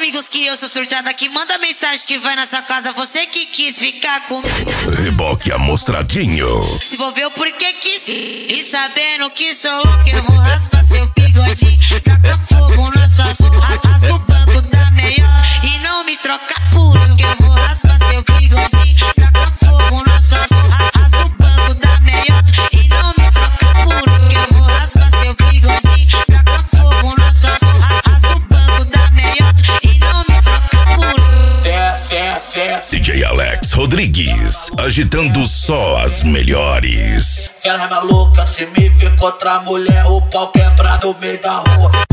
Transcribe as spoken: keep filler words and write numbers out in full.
amigos que eu sou surtada, que manda mensagem que vai na sua casa, você que quis ficar comigo. Reboque amostradinho. Se envolveu porque quis, e sabendo que sou louco, eu vou raspar seu bigodinho, taca fogo nas suas roupas, rasga o banco da meiota e não me troca por eu, que eu vou raspar seu bigodinho, taca fogo nas suas roupas, rasga o banco da meiota e não me troca por eu, que eu vou raspar seu bigodinho, taca fogo nas suas roupas, rasga o banco da meiota e não me troca por eu. Fé, fé, fé. D J Alex Rodrigues, agitando só as melhores. Fera maluca, se me vê contra a mulher, o pau quebra no meio da rua.